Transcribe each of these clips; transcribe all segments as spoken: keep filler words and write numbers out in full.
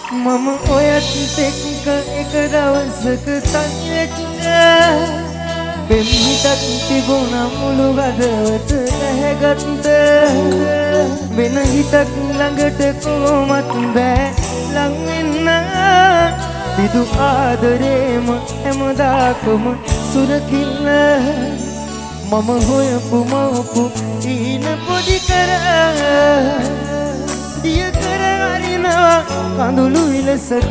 මම ඔයත් එක්ක එක දවසක තනි වෙච්ච පෙම්හිටක් තිබුණා මුළු ගදවත ඇහැගත්ත වෙන හිතක් ළඟට කොහොමත් බෑ ලං වෙන්න විදු ආදරේම හැමදාකම සුරකින්න මම හොයපු මවපු ඊන පොඩි කර දිය කර අරිනවා කඳුළු විලසට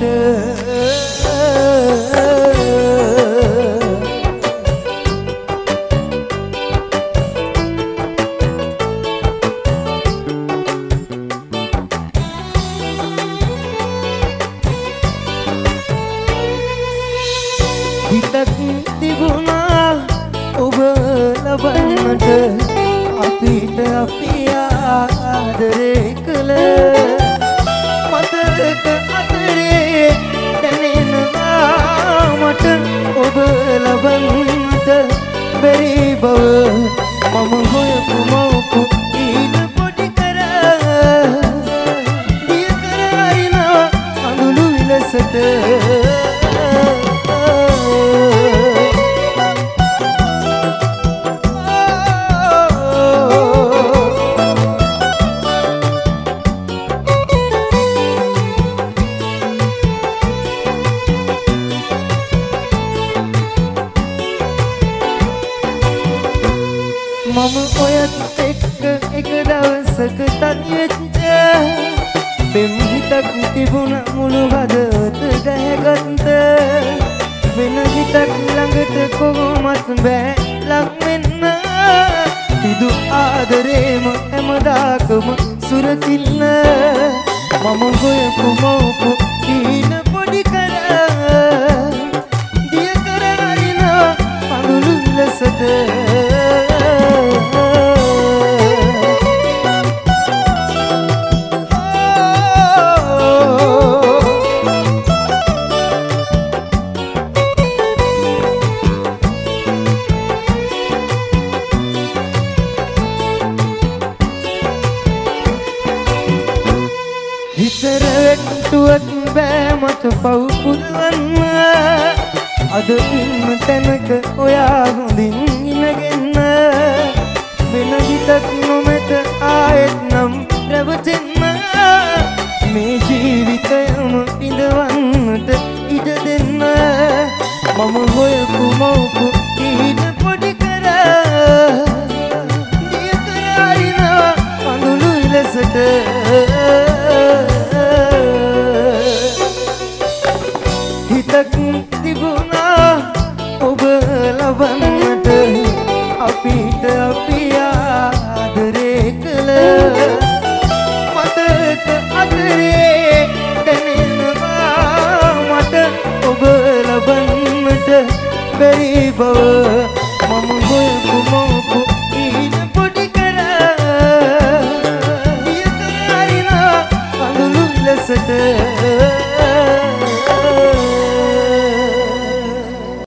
හිතක් තිබුණා ඔබ ලබන්නට අපිට අපි ආදරේ කළ මතක අතරේ දැනෙනවා මට ඔබ ලබන්නට බැරි බව මම හොයපු මවපු ඊට පොඩි කර දිය කර අරිනවා කඳුළු විලසට මම ඔයත් එක්ක එක දවසක තනි වෙච්ච පෙම්හිටක් තිබුණ මුළු හදවත දැහැගත්ත වෙන හිතක් ළඟට කොහොමත් බෑ ලං වෙන්න විදු ආදරේම හැමදාකම සුරකින්න මම හොයපු මවපු ඊන පොඩි කර දිය කර අරිනවා කඳුළු විලසට හිතර වෙට්ටුවත් බෑ මට පව් පුරවන්න අද ඉන්න තැනක ඔයා හොඳින් ඉනගෙන්න වෙන හිතක් නොමැත ආයෙත් නම් රැවටෙන්න මේ ජීවිතයම ඉඳවන්නට ඉඩ දෙන්න මම හොයපු මවපු ඊට පොඩි කර දිය කර අරිනවා කඳුළු විලසට හිතක් තිබුණා ඔබ ලබන්නට අපිට අපි ආදරේ කළ මතක අතරේ දැනෙනවා මට ඔබ ලබන්නට බැරි බව